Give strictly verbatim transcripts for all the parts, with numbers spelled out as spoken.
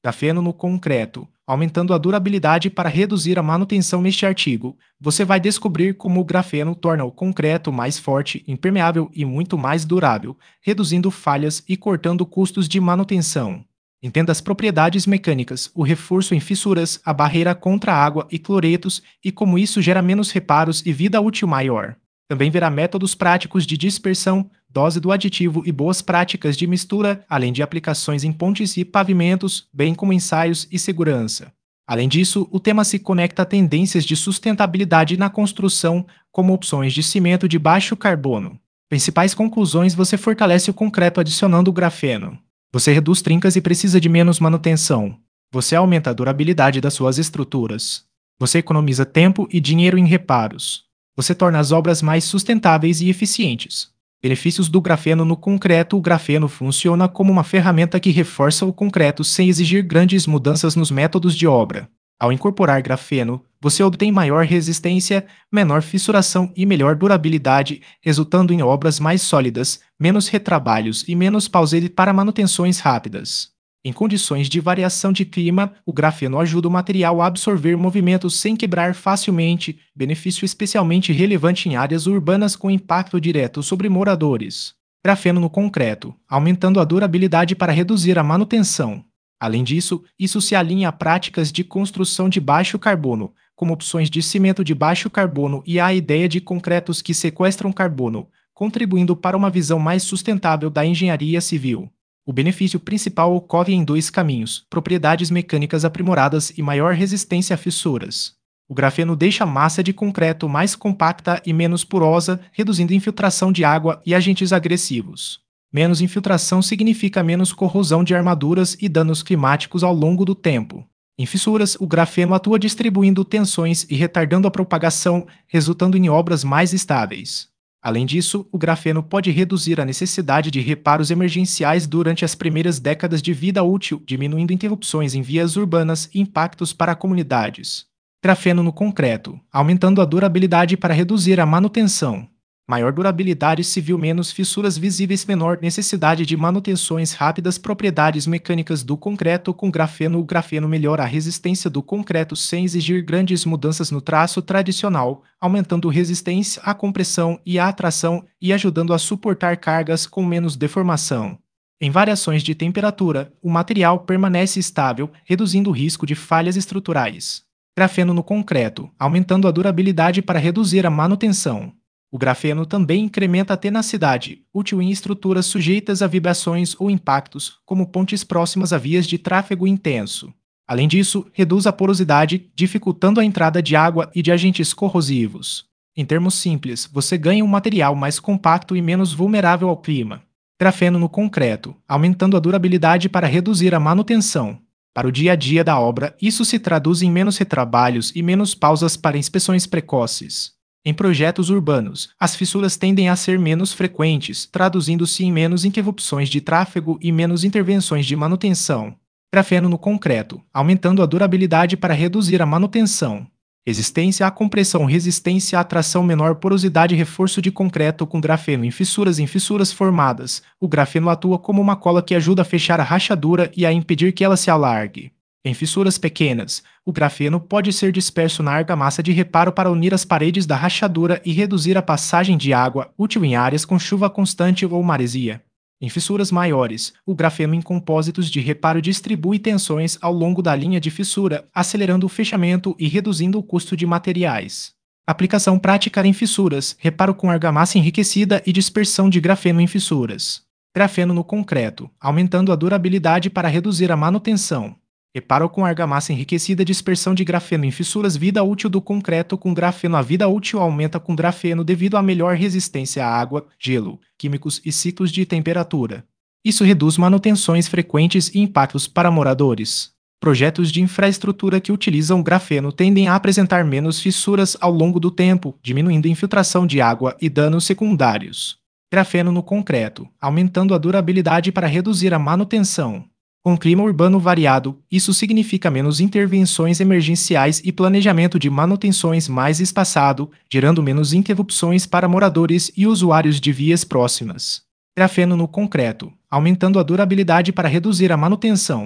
Grafeno no concreto, aumentando a durabilidade para reduzir a manutenção neste artigo. Você vai descobrir como o grafeno torna o concreto mais forte, impermeável e muito mais durável, reduzindo falhas e cortando custos de manutenção. Entenda as propriedades mecânicas, o reforço em fissuras, a barreira contra água e cloretos e como isso gera menos reparos e vida útil maior. Também verá métodos práticos de dispersão, dose do aditivo e boas práticas de mistura, além de aplicações em pontes e pavimentos, bem como ensaios e segurança. Além disso, o tema se conecta a tendências de sustentabilidade na construção, como opções de cimento de baixo carbono. Principais conclusões: você fortalece o concreto adicionando o grafeno. Você reduz trincas e precisa de menos manutenção. Você aumenta a durabilidade das suas estruturas. Você economiza tempo e dinheiro em reparos. Você torna as obras mais sustentáveis e eficientes. Benefícios do grafeno no concreto: o grafeno funciona como uma ferramenta que reforça o concreto sem exigir grandes mudanças nos métodos de obra. Ao incorporar grafeno, você obtém maior resistência, menor fissuração e melhor durabilidade, resultando em obras mais sólidas, menos retrabalhos e menos pauseire para manutenções rápidas. Em condições de variação de clima, o grafeno ajuda o material a absorver movimentos sem quebrar facilmente, benefício especialmente relevante em áreas urbanas com impacto direto sobre moradores. Grafeno no concreto, aumentando a durabilidade para reduzir a manutenção. Além disso, isso se alinha a práticas de construção de baixo carbono, como opções de cimento de baixo carbono e à ideia de concretos que sequestram carbono, contribuindo para uma visão mais sustentável da engenharia civil. O benefício principal ocorre em dois caminhos: propriedades mecânicas aprimoradas e maior resistência a fissuras. O grafeno deixa a massa de concreto mais compacta e menos porosa, reduzindo infiltração de água e agentes agressivos. Menos infiltração significa menos corrosão de armaduras e danos climáticos ao longo do tempo. Em fissuras, o grafeno atua distribuindo tensões e retardando a propagação, resultando em obras mais estáveis. Além disso, o grafeno pode reduzir a necessidade de reparos emergenciais durante as primeiras décadas de vida útil, diminuindo interrupções em vias urbanas e impactos para comunidades. Grafeno no concreto, aumentando a durabilidade para reduzir a manutenção. Maior durabilidade civil, menos fissuras visíveis, menor necessidade de manutenções rápidas. Propriedades mecânicas do concreto com grafeno: o grafeno melhora a resistência do concreto sem exigir grandes mudanças no traço tradicional, aumentando resistência à compressão e à atração e ajudando a suportar cargas com menos deformação. Em variações de temperatura, o material permanece estável, reduzindo o risco de falhas estruturais. Grafeno no concreto, aumentando a durabilidade para reduzir a manutenção. O grafeno também incrementa a tenacidade, útil em estruturas sujeitas a vibrações ou impactos, como pontes próximas a vias de tráfego intenso. Além disso, reduz a porosidade, dificultando a entrada de água e de agentes corrosivos. Em termos simples, você ganha um material mais compacto e menos vulnerável ao clima. Grafeno no concreto, aumentando a durabilidade para reduzir a manutenção. Para o dia a dia da obra, isso se traduz em menos retrabalhos e menos pausas para inspeções precoces. Em projetos urbanos, as fissuras tendem a ser menos frequentes, traduzindo-se em menos interrupções de tráfego e menos intervenções de manutenção. Grafeno no concreto, aumentando a durabilidade para reduzir a manutenção. Resistência à compressão, resistência à tração, menor porosidade, reforço de concreto com grafeno em fissuras. Em fissuras formadas, o grafeno atua como uma cola que ajuda a fechar a rachadura e a impedir que ela se alargue. Em fissuras pequenas, o grafeno pode ser disperso na argamassa de reparo para unir as paredes da rachadura e reduzir a passagem de água, útil em áreas com chuva constante ou maresia. Em fissuras maiores, o grafeno em compósitos de reparo distribui tensões ao longo da linha de fissura, acelerando o fechamento e reduzindo o custo de materiais. Aplicação prática em fissuras: reparo com argamassa enriquecida e dispersão de grafeno em fissuras. Grafeno no concreto, aumentando a durabilidade para reduzir a manutenção. Reparo com argamassa enriquecida, dispersão de grafeno em fissuras. Vida útil do concreto com grafeno: a vida útil aumenta com grafeno devido à melhor resistência à água, gelo, químicos e ciclos de temperatura. Isso reduz manutenções frequentes e impactos para moradores. Projetos de infraestrutura que utilizam grafeno tendem a apresentar menos fissuras ao longo do tempo, diminuindo a infiltração de água e danos secundários. Grafeno no concreto, aumentando a durabilidade para reduzir a manutenção. Com clima urbano variado, isso significa menos intervenções emergenciais e planejamento de manutenções mais espaçado, gerando menos interrupções para moradores e usuários de vias próximas. Grafeno no concreto, aumentando a durabilidade para reduzir a manutenção.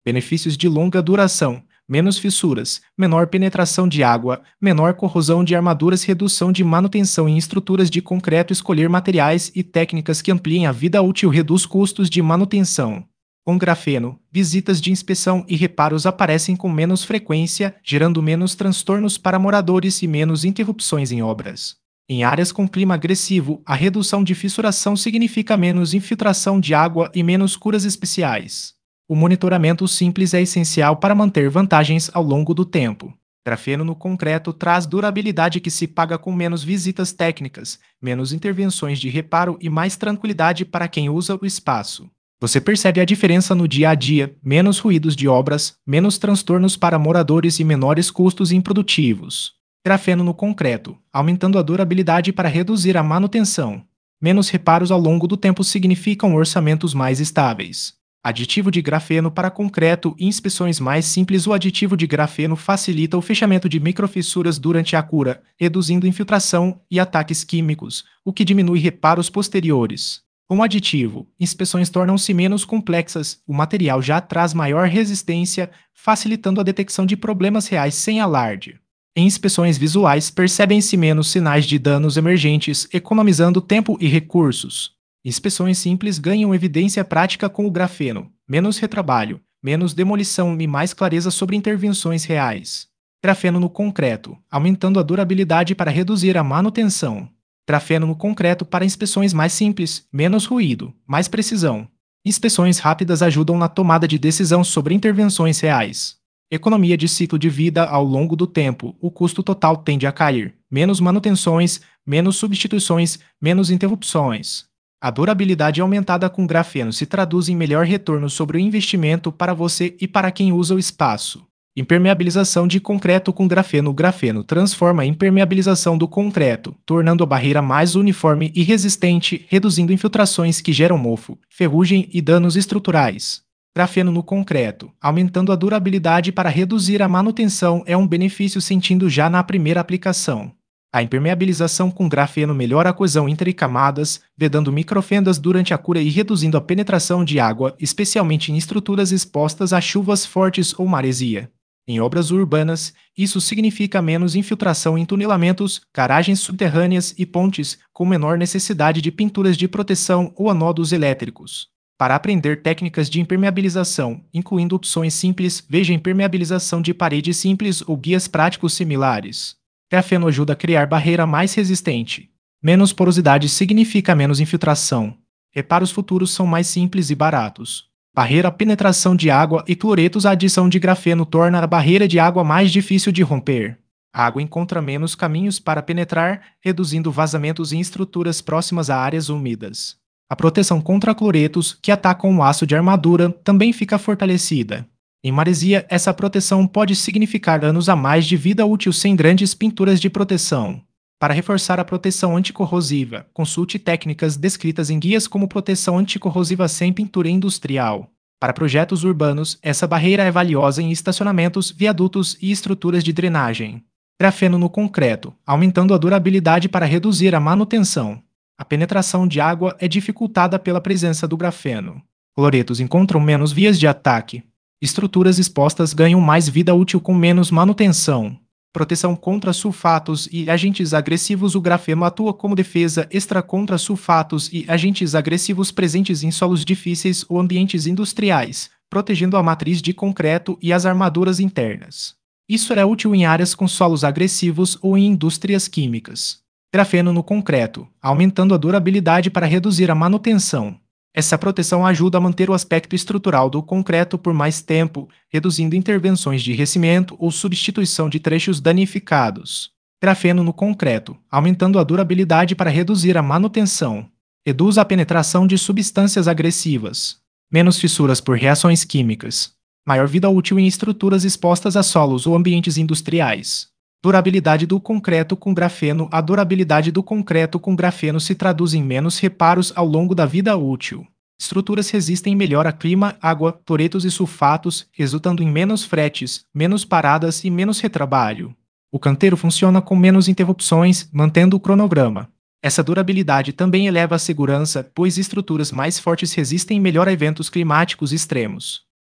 Benefícios de longa duração: menos fissuras, menor penetração de água, menor corrosão de armaduras, redução de manutenção em estruturas de concreto, escolher materiais e técnicas que ampliem a vida útil, reduz custos de manutenção. Com grafeno, visitas de inspeção e reparos aparecem com menos frequência, gerando menos transtornos para moradores e menos interrupções em obras. Em áreas com clima agressivo, a redução de fissuração significa menos infiltração de água e menos curas especiais. O monitoramento simples é essencial para manter vantagens ao longo do tempo. Grafeno no concreto traz durabilidade que se paga com menos visitas técnicas, menos intervenções de reparo e mais tranquilidade para quem usa o espaço. Você percebe a diferença no dia a dia: menos ruídos de obras, menos transtornos para moradores e menores custos improdutivos. Grafeno no concreto, aumentando a durabilidade para reduzir a manutenção. Menos reparos ao longo do tempo significam orçamentos mais estáveis. Aditivo de grafeno para concreto e inspeções mais simples. O aditivo de grafeno facilita o fechamento de microfissuras durante a cura, reduzindo infiltração e ataques químicos, o que diminui reparos posteriores. Com o aditivo, inspeções tornam-se menos complexas, o material já traz maior resistência, facilitando a detecção de problemas reais sem alarde. Em inspeções visuais, percebem-se menos sinais de danos emergentes, economizando tempo e recursos. Inspeções simples ganham evidência prática com o grafeno: menos retrabalho, menos demolição e mais clareza sobre intervenções reais. Grafeno no concreto, aumentando a durabilidade para reduzir a manutenção. Grafeno no concreto para inspeções mais simples, menos ruído, mais precisão. Inspeções rápidas ajudam na tomada de decisão sobre intervenções reais. Economia de ciclo de vida ao longo do tempo: o custo total tende a cair. Menos manutenções, menos substituições, menos interrupções. A durabilidade aumentada com grafeno se traduz em melhor retorno sobre o investimento para você e para quem usa o espaço. Impermeabilização de concreto com grafeno. O grafeno transforma a impermeabilização do concreto, tornando a barreira mais uniforme e resistente, reduzindo infiltrações que geram mofo, ferrugem e danos estruturais. Grafeno no concreto, aumentando a durabilidade para reduzir a manutenção, é um benefício sentido já na primeira aplicação. A impermeabilização com grafeno melhora a coesão entre camadas, vedando microfendas durante a cura e reduzindo a penetração de água, especialmente em estruturas expostas a chuvas fortes ou maresia. Em obras urbanas, isso significa menos infiltração em tunelamentos, garagens subterrâneas e pontes, com menor necessidade de pinturas de proteção ou anodos elétricos. Para aprender técnicas de impermeabilização, incluindo opções simples, veja impermeabilização de parede simples ou guias práticos similares. Grafeno ajuda a criar barreira mais resistente. Menos porosidade significa menos infiltração. Reparos futuros são mais simples e baratos. Barreira à penetração de água e cloretos. A adição de grafeno torna a barreira de água mais difícil de romper. A água encontra menos caminhos para penetrar, reduzindo vazamentos em estruturas próximas a áreas úmidas. A proteção contra cloretos, que atacam o aço de armadura, também fica fortalecida. Em maresia, essa proteção pode significar anos a mais de vida útil sem grandes pinturas de proteção. Para reforçar a proteção anticorrosiva, consulte técnicas descritas em guias como proteção anticorrosiva sem pintura industrial. Para projetos urbanos, essa barreira é valiosa em estacionamentos, viadutos e estruturas de drenagem. Grafeno no concreto, aumentando a durabilidade para reduzir a manutenção. A penetração de água é dificultada pela presença do grafeno. Cloretos encontram menos vias de ataque. Estruturas expostas ganham mais vida útil com menos manutenção. Proteção contra sulfatos e agentes agressivos. O grafeno atua como defesa extra contra sulfatos e agentes agressivos presentes em solos difíceis ou ambientes industriais, protegendo a matriz de concreto e as armaduras internas. Isso é útil em áreas com solos agressivos ou em indústrias químicas. Grafeno no concreto, aumentando a durabilidade para reduzir a manutenção. Essa proteção ajuda a manter o aspecto estrutural do concreto por mais tempo, reduzindo intervenções de enriquecimento ou substituição de trechos danificados. Grafeno no concreto, aumentando a durabilidade para reduzir a manutenção. Reduz a penetração de substâncias agressivas. Menos fissuras por reações químicas. Maior vida útil em estruturas expostas a solos ou ambientes industriais. Durabilidade do concreto com grafeno. A durabilidade do concreto com grafeno se traduz em menos reparos ao longo da vida útil. Estruturas resistem melhor a clima, água, cloretos e sulfatos, resultando em menos fretes, menos paradas e menos retrabalho. O canteiro funciona com menos interrupções, mantendo o cronograma. Essa durabilidade também eleva a segurança, pois estruturas mais fortes resistem melhor a eventos climáticos extremos.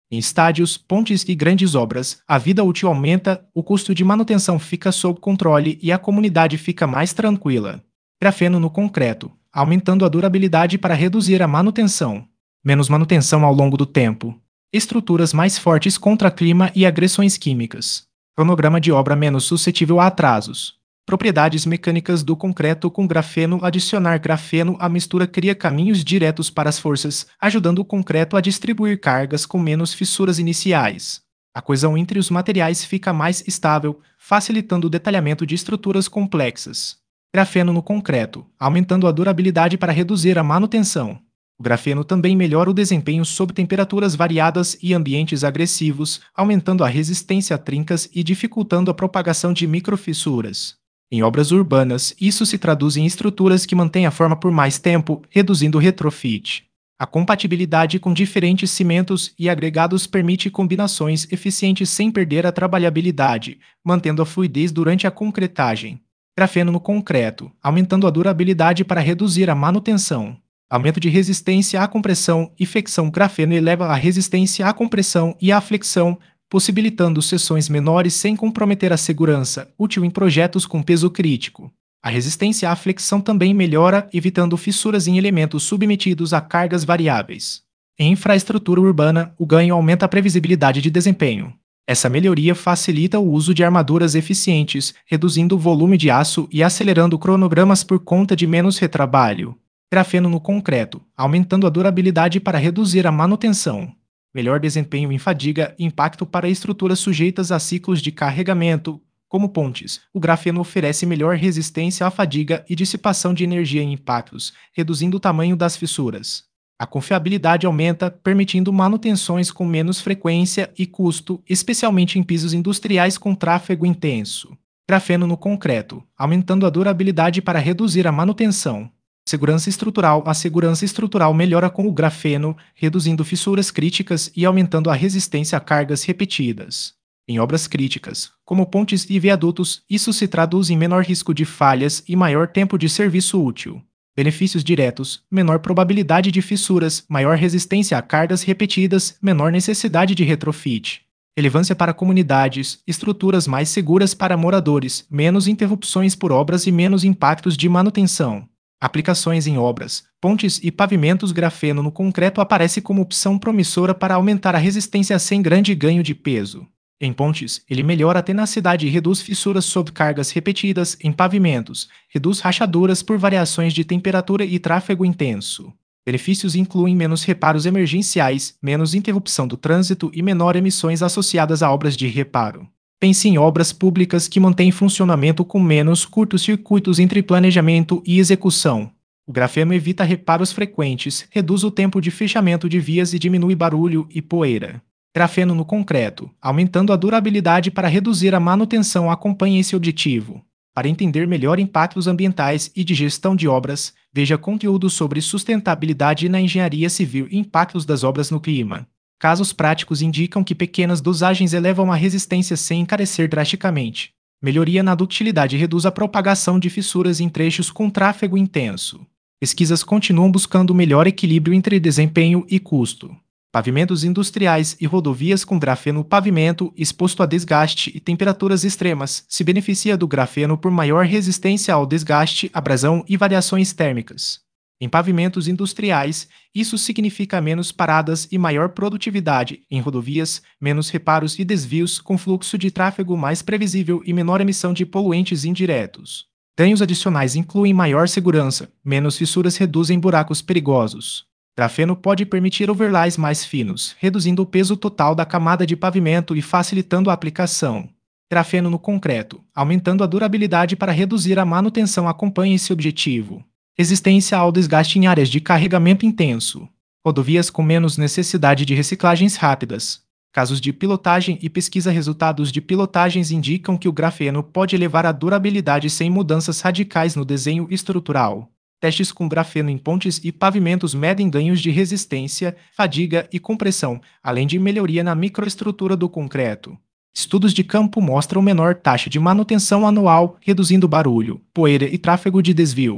Em estádios, pontes e grandes obras, a vida útil aumenta, o custo de manutenção fica sob controle e a comunidade fica mais tranquila. Grafeno no concreto, aumentando a durabilidade para reduzir a manutenção. Menos manutenção ao longo do tempo. Estruturas mais fortes contra clima e agressões químicas. Cronograma de obra menos suscetível a atrasos. Propriedades mecânicas do concreto com grafeno. Adicionar grafeno à mistura cria caminhos diretos para as forças, ajudando o concreto a distribuir cargas com menos fissuras iniciais. A coesão entre os materiais fica mais estável, facilitando o detalhamento de estruturas complexas. Grafeno no concreto, aumentando a durabilidade para reduzir a manutenção. O grafeno também melhora o desempenho sob temperaturas variadas e ambientes agressivos, aumentando a resistência a trincas e dificultando a propagação de microfissuras. Em obras urbanas, isso se traduz em estruturas que mantêm a forma por mais tempo, reduzindo o retrofit. A compatibilidade com diferentes cimentos e agregados permite combinações eficientes sem perder a trabalhabilidade, mantendo a fluidez durante a concretagem. Grafeno no concreto, aumentando a durabilidade para reduzir a manutenção. Aumento de resistência à compressão e flexão. Grafeno eleva a resistência à compressão e à flexão, possibilitando seções menores sem comprometer a segurança, útil em projetos com peso crítico. A resistência à flexão também melhora, evitando fissuras em elementos submetidos a cargas variáveis. Em infraestrutura urbana, o ganho aumenta a previsibilidade de desempenho. Essa melhoria facilita o uso de armaduras eficientes, reduzindo o volume de aço e acelerando cronogramas por conta de menos retrabalho. Grafeno no concreto, aumentando a durabilidade para reduzir a manutenção. Melhor desempenho em fadiga e impacto para estruturas sujeitas a ciclos de carregamento, como pontes. O grafeno oferece melhor resistência à fadiga e dissipação de energia em impactos, reduzindo o tamanho das fissuras. A confiabilidade aumenta, permitindo manutenções com menos frequência e custo, especialmente em pisos industriais com tráfego intenso. Grafeno no concreto, aumentando a durabilidade para reduzir a manutenção. Segurança estrutural. A segurança estrutural melhora com o grafeno, reduzindo fissuras críticas e aumentando a resistência a cargas repetidas. Em obras críticas, como pontes e viadutos, isso se traduz em menor risco de falhas e maior tempo de serviço útil. Benefícios diretos: menor probabilidade de fissuras, maior resistência a cargas repetidas, menor necessidade de retrofit. Relevância para comunidades, estruturas mais seguras para moradores, menos interrupções por obras e menos impactos de manutenção. Aplicações em obras, pontes e pavimentos. Grafeno no concreto aparece como opção promissora para aumentar a resistência sem grande ganho de peso. Em pontes, ele melhora a tenacidade e reduz fissuras sob cargas repetidas. Em pavimentos, reduz rachaduras por variações de temperatura e tráfego intenso. Benefícios incluem menos reparos emergenciais, menos interrupção do trânsito e menor emissões associadas a obras de reparo. Pense em obras públicas que mantêm funcionamento com menos curtos-circuitos entre planejamento e execução. O grafeno evita reparos frequentes, reduz o tempo de fechamento de vias e diminui barulho e poeira. Grafeno no concreto, aumentando a durabilidade para reduzir a manutenção. Acompanhe esse objetivo. Para entender melhor impactos ambientais e de gestão de obras, veja conteúdo sobre sustentabilidade na engenharia civil e impactos das obras no clima. Casos práticos indicam que pequenas dosagens elevam a resistência sem encarecer drasticamente. Melhoria na ductilidade reduz a propagação de fissuras em trechos com tráfego intenso. Pesquisas continuam buscando o melhor equilíbrio entre desempenho e custo. Pavimentos industriais e rodovias com grafeno. Pavimento exposto a desgaste e temperaturas extremas se beneficia do grafeno por maior resistência ao desgaste, abrasão e variações térmicas. Em pavimentos industriais, isso significa menos paradas e maior produtividade. Em rodovias, menos reparos e desvios, com fluxo de tráfego mais previsível e menor emissão de poluentes indiretos. Ganhos adicionais incluem maior segurança, menos fissuras reduzem buracos perigosos. Grafeno pode permitir overlays mais finos, reduzindo o peso total da camada de pavimento e facilitando a aplicação. Grafeno no concreto, aumentando a durabilidade para reduzir a manutenção. Acompanhe esse objetivo. Resistência ao desgaste em áreas de carregamento intenso. Rodovias com menos necessidade de reciclagens rápidas. Casos de pilotagem e pesquisa. Resultados de pilotagens indicam que o grafeno pode elevar a durabilidade sem mudanças radicais no desenho estrutural. Testes com grafeno em pontes e pavimentos medem ganhos de resistência, fadiga e compressão, além de melhoria na microestrutura do concreto. Estudos de campo mostram menor taxa de manutenção anual, reduzindo barulho, poeira e tráfego de desvio.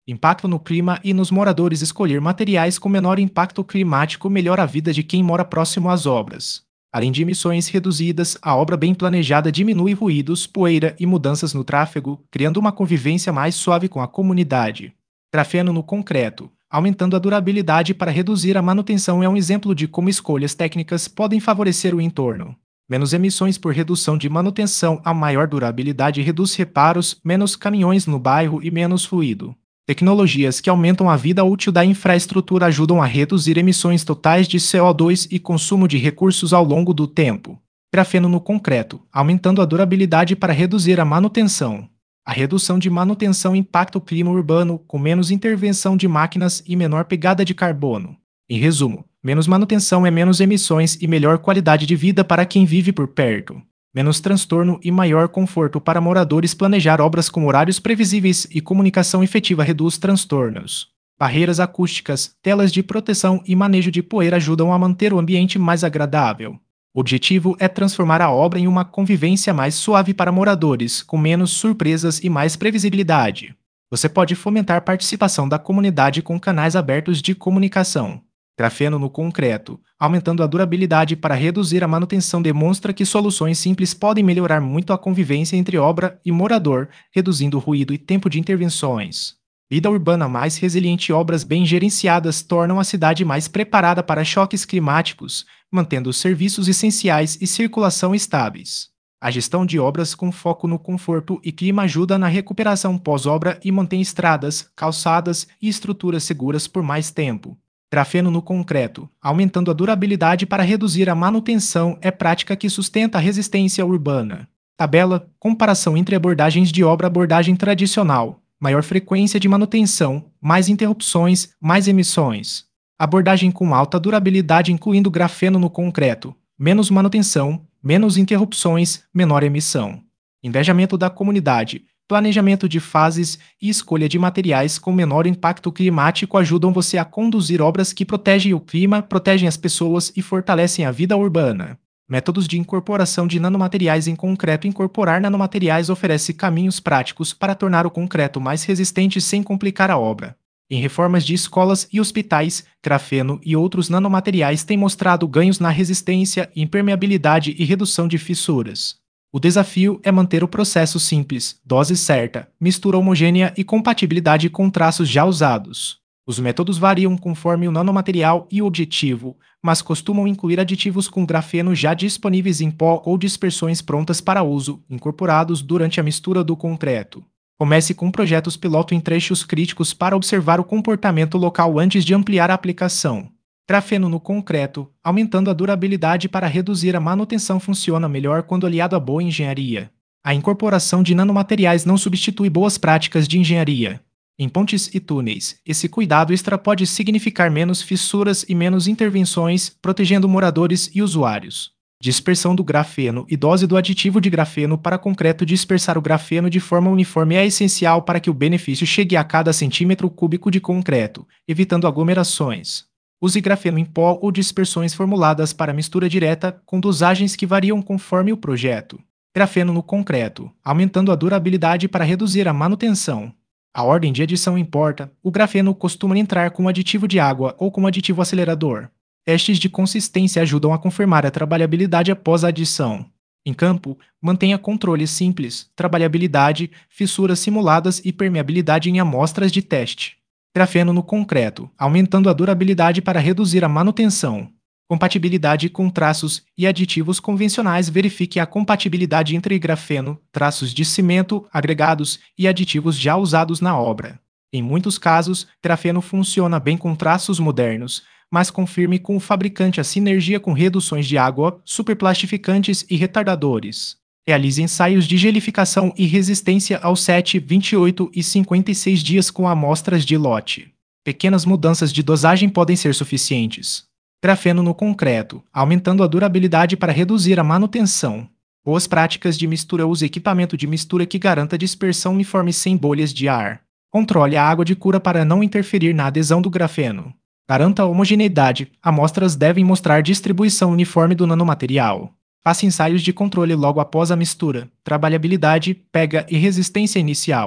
Impacto no clima e nos moradores. Escolher materiais com menor impacto climático melhora a vida de quem mora próximo às obras. Além de emissões reduzidas, a obra bem planejada diminui ruídos, poeira e mudanças no tráfego, criando uma convivência mais suave com a comunidade. Grafeno no concreto, aumentando a durabilidade para reduzir a manutenção, é um exemplo de como escolhas técnicas podem favorecer o entorno. Menos emissões por redução de manutenção, a maior durabilidade reduz reparos, menos caminhões no bairro e menos fluido. Tecnologias que aumentam a vida útil da infraestrutura ajudam a reduzir emissões totais de C O dois e consumo de recursos ao longo do tempo. Grafeno no concreto, aumentando a durabilidade para reduzir a manutenção. A redução de manutenção impacta o clima urbano, com menos intervenção de máquinas e menor pegada de carbono. Em resumo, menos manutenção é menos emissões e melhor qualidade de vida para quem vive por perto. Menos transtorno e maior conforto para moradores. Planejar obras com horários previsíveis e comunicação efetiva reduz transtornos. Barreiras acústicas, telas de proteção e manejo de poeira ajudam a manter o ambiente mais agradável. O objetivo é transformar a obra em uma convivência mais suave para moradores, com menos surpresas e mais previsibilidade. Você pode fomentar a participação da comunidade com canais abertos de comunicação. Grafeno no concreto, aumentando a durabilidade para reduzir a manutenção, demonstra que soluções simples podem melhorar muito a convivência entre obra e morador, reduzindo o ruído e tempo de intervenções. Vida urbana mais resiliente. Obras bem gerenciadas tornam a cidade mais preparada para choques climáticos, mantendo os serviços essenciais e circulação estáveis. A gestão de obras com foco no conforto e clima ajuda na recuperação pós-obra e mantém estradas, calçadas e estruturas seguras por mais tempo. Grafeno no concreto, aumentando a durabilidade para reduzir a manutenção, é prática que sustenta a resistência urbana. Tabela: comparação entre abordagens de obra. Abordagem tradicional: maior frequência de manutenção, mais interrupções, mais emissões. Abordagem com alta durabilidade, incluindo grafeno no concreto: menos manutenção, menos interrupções, menor emissão. Engajamento da comunidade: planejamento de fases e escolha de materiais com menor impacto climático ajudam você a conduzir obras que protegem o clima, protegem as pessoas e fortalecem a vida urbana. Métodos de incorporação de nanomateriais em concreto. Incorporar nanomateriais oferece caminhos práticos para tornar o concreto mais resistente sem complicar a obra. Em reformas de escolas e hospitais, grafeno e outros nanomateriais têm mostrado ganhos na resistência, impermeabilidade e redução de fissuras. O desafio é manter o processo simples, dose certa, mistura homogênea e compatibilidade com traços já usados. Os métodos variam conforme o nanomaterial e o objetivo, mas costumam incluir aditivos com grafeno já disponíveis em pó ou dispersões prontas para uso, incorporados durante a mistura do concreto. Comece com projetos piloto em trechos críticos para observar o comportamento local antes de ampliar a aplicação. Grafeno no concreto, aumentando a durabilidade para reduzir a manutenção, funciona melhor quando aliado a boa engenharia. A incorporação de nanomateriais não substitui boas práticas de engenharia. Em pontes e túneis, esse cuidado extra pode significar menos fissuras e menos intervenções, protegendo moradores e usuários. Dispersão do grafeno e dose do aditivo de grafeno para concreto. Dispersar o grafeno de forma uniforme é essencial para que o benefício chegue a cada centímetro cúbico de concreto, evitando aglomerações. Use grafeno em pó ou dispersões formuladas para mistura direta, com dosagens que variam conforme o projeto. Grafeno no concreto, aumentando a durabilidade para reduzir a manutenção. A ordem de adição importa. O grafeno costuma entrar com aditivo de água ou com aditivo acelerador. Testes de consistência ajudam a confirmar a trabalhabilidade após a adição. Em campo, mantenha controles simples, trabalhabilidade, fissuras simuladas e permeabilidade em amostras de teste. Grafeno no concreto, aumentando a durabilidade para reduzir a manutenção. Compatibilidade com traços e aditivos convencionais. Verifique a compatibilidade entre grafeno, traços de cimento, agregados e aditivos já usados na obra. Em muitos casos, grafeno funciona bem com traços modernos, mas confirme com o fabricante a sinergia com reduções de água, superplastificantes e retardadores. Realize ensaios de gelificação e resistência aos sete, vinte e oito e cinquenta e seis dias com amostras de lote. Pequenas mudanças de dosagem podem ser suficientes. Grafeno no concreto, aumentando a durabilidade para reduzir a manutenção. Boas práticas de mistura. Use equipamento de mistura que garanta dispersão uniforme sem bolhas de ar. Controle a água de cura para não interferir na adesão do grafeno. Garanta a homogeneidade. Amostras devem mostrar distribuição uniforme do nanomaterial. Faça ensaios de controle logo após a mistura, trabalhabilidade, pega e resistência inicial.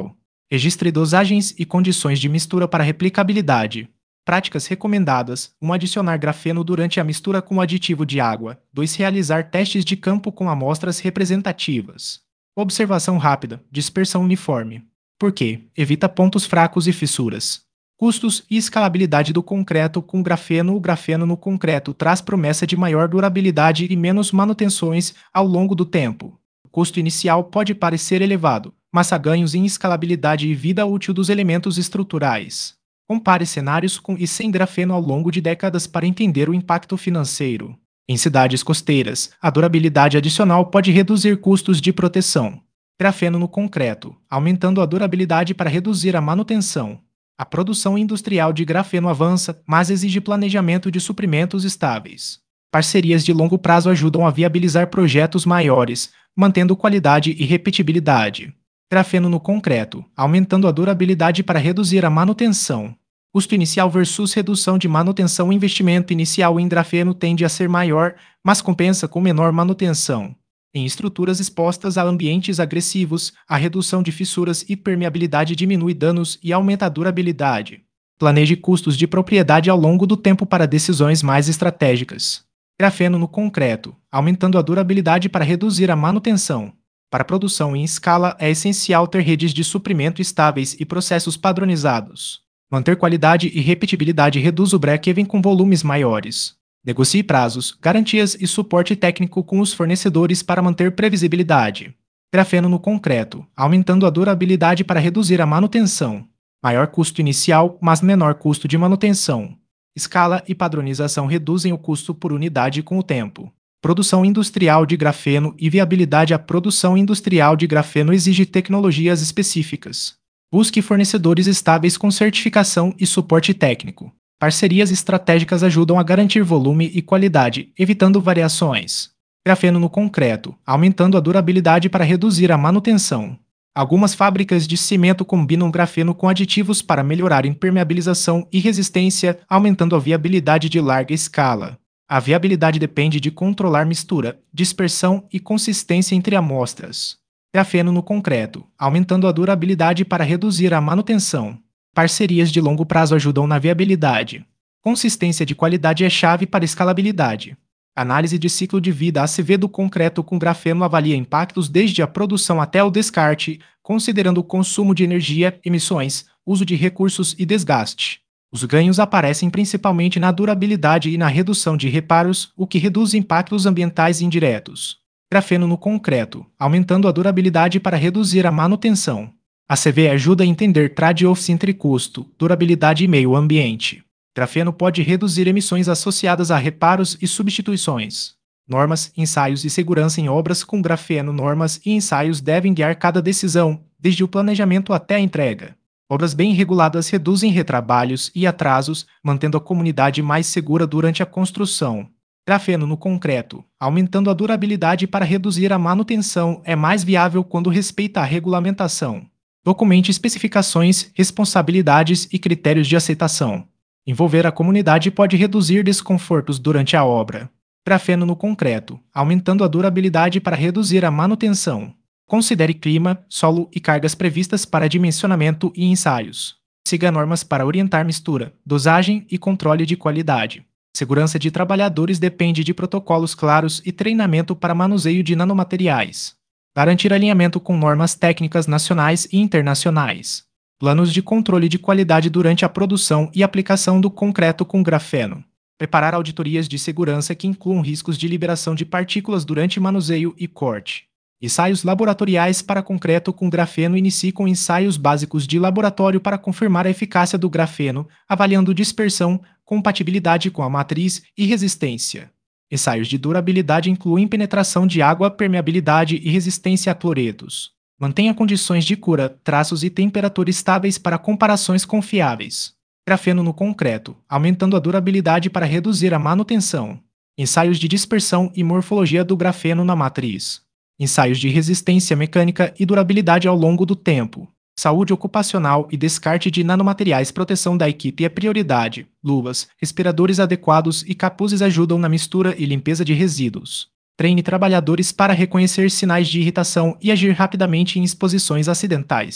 Registre dosagens e condições de mistura para replicabilidade. Práticas recomendadas: um adicionar grafeno durante a mistura com o aditivo de água. dois Realizar testes de campo com amostras representativas. Observação rápida: dispersão uniforme. Por quê? Evita pontos fracos e fissuras. Custos e escalabilidade do concreto com grafeno. O grafeno no concreto traz promessa de maior durabilidade e menos manutenções ao longo do tempo. O custo inicial pode parecer elevado, mas há ganhos em escalabilidade e vida útil dos elementos estruturais. Compare cenários com e sem grafeno ao longo de décadas para entender o impacto financeiro. Em cidades costeiras, a durabilidade adicional pode reduzir custos de proteção. Grafeno no concreto, aumentando a durabilidade para reduzir a manutenção. A produção industrial de grafeno avança, mas exige planejamento de suprimentos estáveis. Parcerias de longo prazo ajudam a viabilizar projetos maiores, mantendo qualidade e repetibilidade. Grafeno no concreto, aumentando a durabilidade para reduzir a manutenção. Custo inicial versus redução de manutenção. O investimento inicial em grafeno tende a ser maior, mas compensa com menor manutenção. Em estruturas expostas a ambientes agressivos, a redução de fissuras e permeabilidade diminui danos e aumenta a durabilidade. Planeje custos de propriedade ao longo do tempo para decisões mais estratégicas. Grafeno no concreto, aumentando a durabilidade para reduzir a manutenção. Para produção em escala, é essencial ter redes de suprimento estáveis e processos padronizados. Manter qualidade e repetibilidade reduz o break-even com volumes maiores. Negocie prazos, garantias e suporte técnico com os fornecedores para manter previsibilidade. Grafeno no concreto, aumentando a durabilidade para reduzir a manutenção. Maior custo inicial, mas menor custo de manutenção. Escala e padronização reduzem o custo por unidade com o tempo. Produção industrial de grafeno e viabilidade. A produção industrial de grafeno exige tecnologias específicas. Busque fornecedores estáveis com certificação e suporte técnico. Parcerias estratégicas ajudam a garantir volume e qualidade, evitando variações. Grafeno no concreto, aumentando a durabilidade para reduzir a manutenção. Algumas fábricas de cimento combinam grafeno com aditivos para melhorar impermeabilização e resistência, aumentando a viabilidade de larga escala. A viabilidade depende de controlar mistura, dispersão e consistência entre amostras. Grafeno no concreto, aumentando a durabilidade para reduzir a manutenção. Parcerias de longo prazo ajudam na viabilidade. Consistência de qualidade é chave para escalabilidade. Análise de ciclo de vida. A C V do concreto com grafeno avalia impactos desde a produção até o descarte, considerando o consumo de energia, emissões, uso de recursos e desgaste. Os ganhos aparecem principalmente na durabilidade e na redução de reparos, o que reduz impactos ambientais indiretos. Grafeno no concreto, aumentando a durabilidade para reduzir a manutenção. A C V ajuda a entender trade-offs entre custo, durabilidade e meio ambiente. Grafeno pode reduzir emissões associadas a reparos e substituições. Normas, ensaios e segurança em obras com grafeno. Normas e ensaios devem guiar cada decisão, desde o planejamento até a entrega. Obras bem reguladas reduzem retrabalhos e atrasos, mantendo a comunidade mais segura durante a construção. Grafeno no concreto, aumentando a durabilidade para reduzir a manutenção, é mais viável quando respeita a regulamentação. Documente especificações, responsabilidades e critérios de aceitação. Envolver a comunidade pode reduzir desconfortos durante a obra. Grafeno no concreto, aumentando a durabilidade para reduzir a manutenção. Considere clima, solo e cargas previstas para dimensionamento e ensaios. Siga normas para orientar mistura, dosagem e controle de qualidade. Segurança de trabalhadores depende de protocolos claros e treinamento para manuseio de nanomateriais. Garantir alinhamento com normas técnicas nacionais e internacionais. Planos de controle de qualidade durante a produção e aplicação do concreto com grafeno. Preparar auditorias de segurança que incluam riscos de liberação de partículas durante manuseio e corte. Ensaios laboratoriais para concreto com grafeno. Inicie com ensaios básicos de laboratório para confirmar a eficácia do grafeno, avaliando dispersão, compatibilidade com a matriz e resistência. Ensaios de durabilidade incluem penetração de água, permeabilidade e resistência a cloretos. Mantenha condições de cura, traços e temperatura estáveis para comparações confiáveis. Grafeno no concreto, aumentando a durabilidade para reduzir a manutenção. Ensaios de dispersão e morfologia do grafeno na matriz. Ensaios de resistência mecânica e durabilidade ao longo do tempo. Saúde ocupacional e descarte de nanomateriais. Proteção da equipe é prioridade. Luvas, respiradores adequados e capuzes ajudam na mistura e limpeza de resíduos. Treine trabalhadores para reconhecer sinais de irritação e agir rapidamente em exposições acidentais.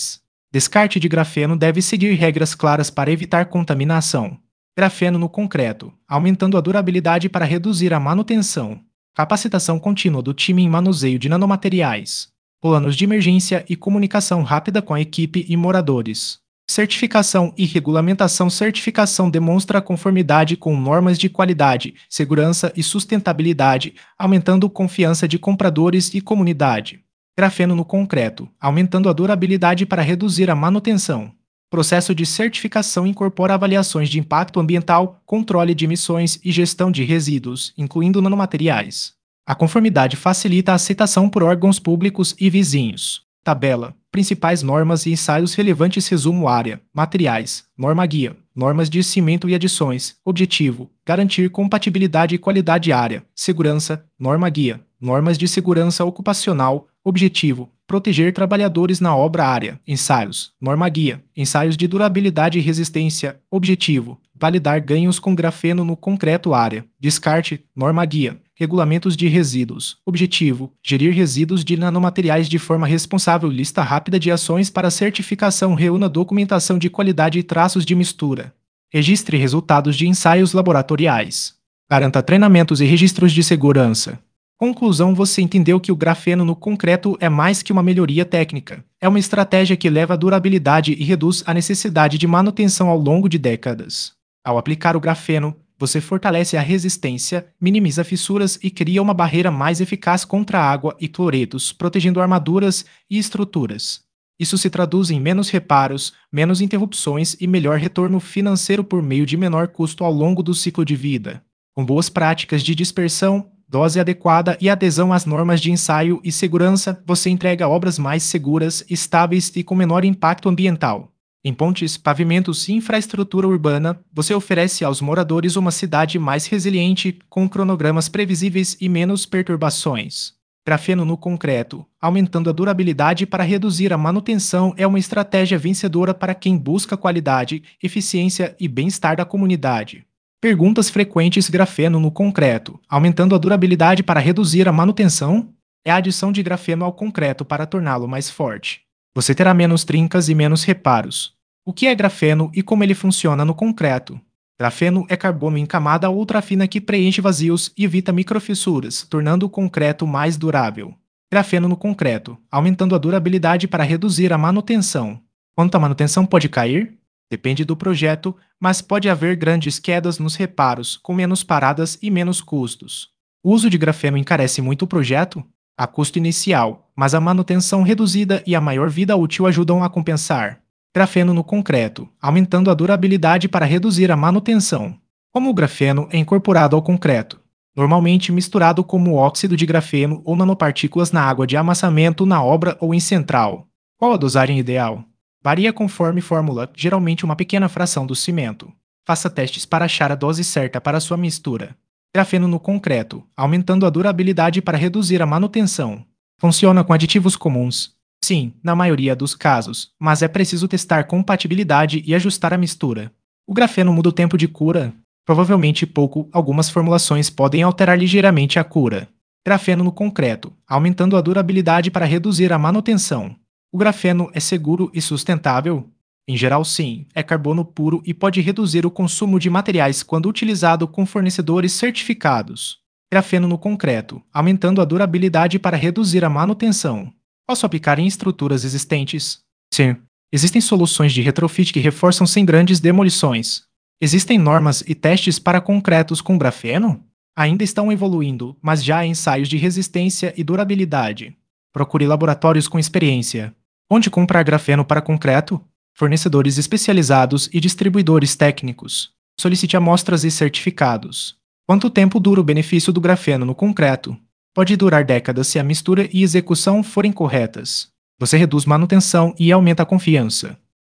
Descarte de grafeno deve seguir regras claras para evitar contaminação. Grafeno no concreto, aumentando a durabilidade para reduzir a manutenção. Capacitação contínua do time em manuseio de nanomateriais. Planos de emergência e comunicação rápida com a equipe e moradores. Certificação e regulamentação. Certificação demonstra a conformidade com normas de qualidade, segurança e sustentabilidade, aumentando confiança de compradores e comunidade. Grafeno no concreto, aumentando a durabilidade para reduzir a manutenção. Processo de certificação incorpora avaliações de impacto ambiental, controle de emissões e gestão de resíduos, incluindo nanomateriais. A conformidade facilita a aceitação por órgãos públicos e vizinhos. Tabela: principais normas e ensaios relevantes. Resumo: área, materiais, norma guia, normas de cimento e adições. Objetivo: garantir compatibilidade e qualidade. Área, segurança, norma guia, normas de segurança ocupacional. Objetivo: proteger trabalhadores na obra. Área, ensaios, norma guia, ensaios de durabilidade e resistência. Objetivo: validar ganhos com grafeno no concreto. Área, descarte, norma guia, regulamentos de resíduos. Objetivo: gerir resíduos de nanomateriais de forma responsável. Lista rápida de ações para certificação. Reúna documentação de qualidade e traços de mistura. Registre resultados de ensaios laboratoriais. Garanta treinamentos e registros de segurança. Conclusão: você entendeu que o grafeno no concreto é mais que uma melhoria técnica. É uma estratégia que eleva a durabilidade e reduz a necessidade de manutenção ao longo de décadas. Ao aplicar o grafeno, você fortalece a resistência, minimiza fissuras e cria uma barreira mais eficaz contra água e cloretos, protegendo armaduras e estruturas. Isso se traduz em menos reparos, menos interrupções e melhor retorno financeiro por meio de menor custo ao longo do ciclo de vida. Com boas práticas de dispersão, dose adequada e adesão às normas de ensaio e segurança, você entrega obras mais seguras, estáveis e com menor impacto ambiental. Em pontes, pavimentos e infraestrutura urbana, você oferece aos moradores uma cidade mais resiliente, com cronogramas previsíveis e menos perturbações. Grafeno no concreto, aumentando a durabilidade para reduzir a manutenção, é uma estratégia vencedora para quem busca qualidade, eficiência e bem-estar da comunidade. Perguntas frequentes: grafeno no concreto, aumentando a durabilidade para reduzir a manutenção? É a adição de grafeno ao concreto para torná-lo mais forte. Você terá menos trincas e menos reparos. O que é grafeno e como ele funciona no concreto? Grafeno é carbono em camada ultrafina que preenche vazios e evita microfissuras, tornando o concreto mais durável. Grafeno no concreto, aumentando a durabilidade para reduzir a manutenção. Quanto a manutenção pode cair? Depende do projeto, mas pode haver grandes quedas nos reparos, com menos paradas e menos custos. O uso de grafeno encarece muito o projeto? Há custo inicial, mas a manutenção reduzida e a maior vida útil ajudam a compensar. Grafeno no concreto, aumentando a durabilidade para reduzir a manutenção. Como o grafeno é incorporado ao concreto? Normalmente misturado como óxido de grafeno ou nanopartículas na água de amassamento na obra ou em central. Qual a dosagem ideal? Varia conforme fórmula, geralmente uma pequena fração do cimento. Faça testes para achar a dose certa para sua mistura. Grafeno no concreto, aumentando a durabilidade para reduzir a manutenção. Funciona com aditivos comuns? Sim, na maioria dos casos, mas é preciso testar compatibilidade e ajustar a mistura. O grafeno muda o tempo de cura? Provavelmente pouco, algumas formulações podem alterar ligeiramente a cura. Grafeno no concreto, aumentando a durabilidade para reduzir a manutenção. O grafeno é seguro e sustentável? Em geral, sim, é carbono puro e pode reduzir o consumo de materiais quando utilizado com fornecedores certificados. Grafeno no concreto, aumentando a durabilidade para reduzir a manutenção. Posso aplicar em estruturas existentes? Sim. Existem soluções de retrofit que reforçam sem grandes demolições. Existem normas e testes para concretos com grafeno? Ainda estão evoluindo, mas já há ensaios de resistência e durabilidade. Procure laboratórios com experiência. Onde comprar grafeno para concreto? Fornecedores especializados e distribuidores técnicos. Solicite amostras e certificados. Quanto tempo dura o benefício do grafeno no concreto? Pode durar décadas se a mistura e execução forem corretas. Você reduz manutenção e aumenta a confiança.